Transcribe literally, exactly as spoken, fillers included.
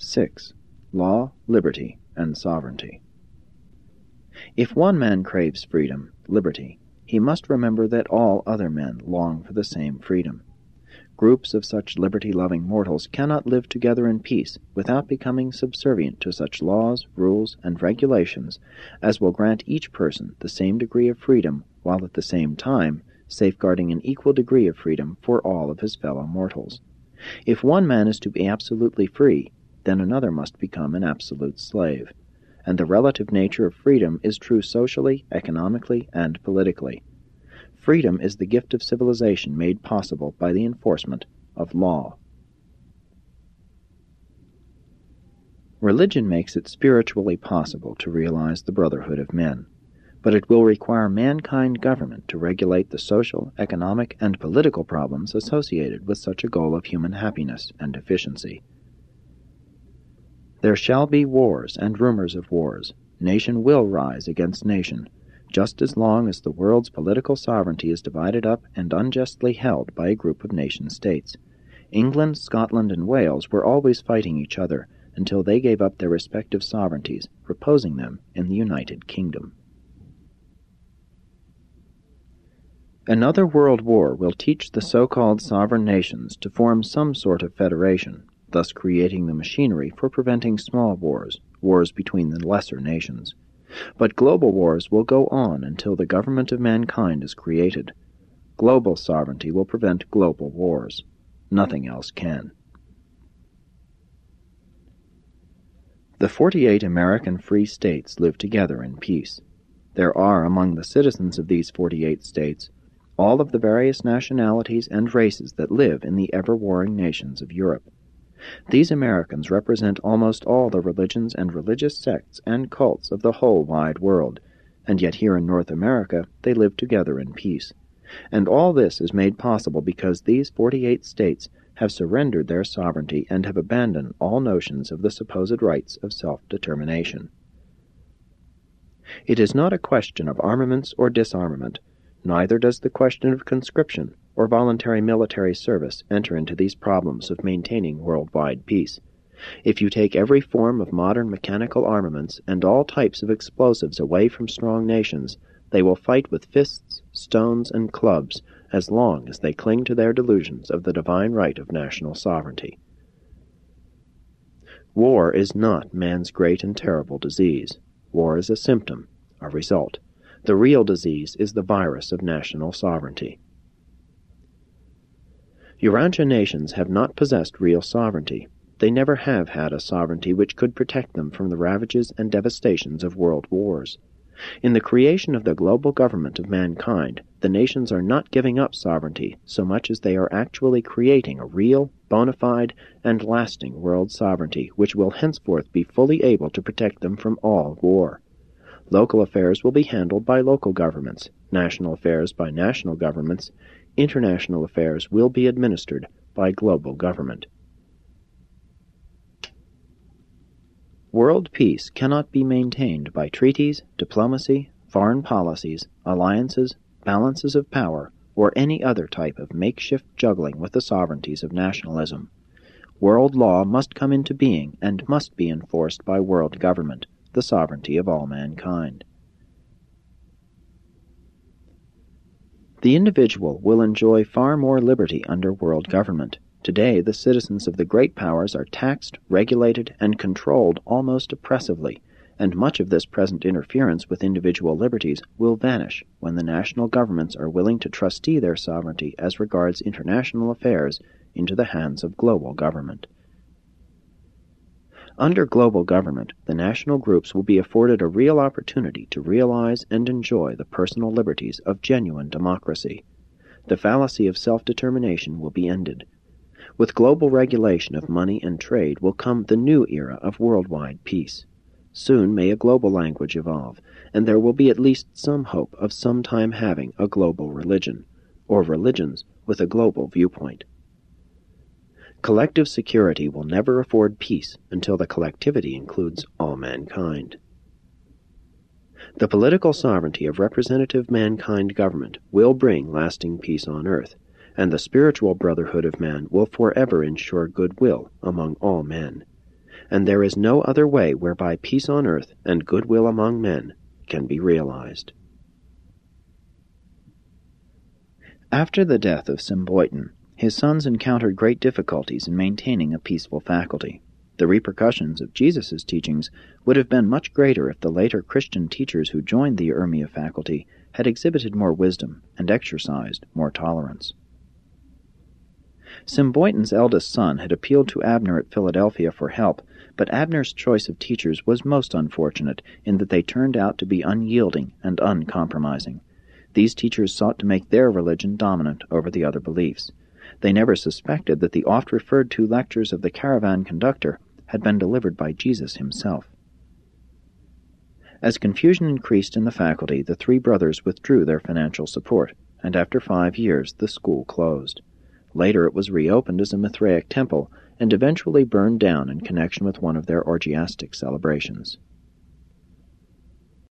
six. Law, Liberty, and Sovereignty. If one man craves freedom, liberty, he must remember that all other men long for the same freedom. Groups of such liberty-loving mortals cannot live together in peace without becoming subservient to such laws, rules, and regulations as will grant each person the same degree of freedom, while at the same time safeguarding an equal degree of freedom for all of his fellow mortals. If one man is to be absolutely free, then another must become an absolute slave. And the relative nature of freedom is true socially, economically, and politically. Freedom is the gift of civilization made possible by the enforcement of law. Religion makes it spiritually possible to realize the brotherhood of men, but it will require mankind government to regulate the social, economic, and political problems associated with such a goal of human happiness and efficiency. There shall be wars and rumors of wars. Nation will rise against nation, just as long as the world's political sovereignty is divided up and unjustly held by a group of nation-states. England, Scotland, and Wales were always fighting each other until they gave up their respective sovereignties, reposing them in the United Kingdom. Another world war will teach the so-called sovereign nations to form some sort of federation, thus creating the machinery for preventing small wars, wars between the lesser nations. But global wars will go on until the government of mankind is created. Global sovereignty will prevent global wars. Nothing else can. The forty-eight American free states live together in peace. There are among the citizens of these forty-eight states all of the various nationalities and races that live in the ever-warring nations of Europe. These Americans represent almost all the religions and religious sects and cults of the whole wide world, and yet here in North America they live together in peace. And all this is made possible because these forty-eight states have surrendered their sovereignty and have abandoned all notions of the supposed rights of self-determination. It is not a question of armaments or disarmament, neither does the question of conscription or voluntary military service enter into these problems of maintaining worldwide peace. If you take every form of modern mechanical armaments and all types of explosives away from strong nations, they will fight with fists, stones, and clubs as long as they cling to their delusions of the divine right of national sovereignty. War is not man's great and terrible disease. War is a symptom, a result. The real disease is the virus of national sovereignty. Urantia nations have not possessed real sovereignty. They never have had a sovereignty which could protect them from the ravages and devastations of world wars. In the creation of the global government of mankind, the nations are not giving up sovereignty so much as they are actually creating a real, bona fide, and lasting world sovereignty which will henceforth be fully able to protect them from all war. Local affairs will be handled by local governments, national affairs by national governments, international affairs will be administered by global government. World peace cannot be maintained by treaties, diplomacy, foreign policies, alliances, balances of power, or any other type of makeshift juggling with the sovereignties of nationalism. World law must come into being and must be enforced by world government, the sovereignty of all mankind. The individual will enjoy far more liberty under world government. Today, the citizens of the great powers are taxed, regulated, and controlled almost oppressively, and much of this present interference with individual liberties will vanish when the national governments are willing to trustee their sovereignty as regards international affairs into the hands of global government. Under global government, the national groups will be afforded a real opportunity to realize and enjoy the personal liberties of genuine democracy. The fallacy of self-determination will be ended. With global regulation of money and trade will come the new era of worldwide peace. Soon may a global language evolve, and there will be at least some hope of sometime having a global religion, or religions with a global viewpoint. Collective security will never afford peace until the collectivity includes all mankind. The political sovereignty of representative mankind government will bring lasting peace on earth, and the spiritual brotherhood of man will forever ensure goodwill among all men. and there is no other way whereby peace on earth and goodwill among men can be realized. After the death of Symboiton, his sons encountered great difficulties in maintaining a peaceful faculty. The repercussions of Jesus' teachings would have been much greater if the later Christian teachers who joined the Urmia faculty had exhibited more wisdom and exercised more tolerance. Symboiton's eldest son had appealed to Abner at Philadelphia for help, but Abner's choice of teachers was most unfortunate in that they turned out to be unyielding and uncompromising. These teachers sought to make their religion dominant over the other beliefs. They never suspected that the oft-referred-to lectures of the caravan conductor had been delivered by Jesus himself. As confusion increased in the faculty, the three brothers withdrew their financial support, and after five years the school closed. Later it was reopened as a Mithraic temple, and eventually burned down in connection with one of their orgiastic celebrations.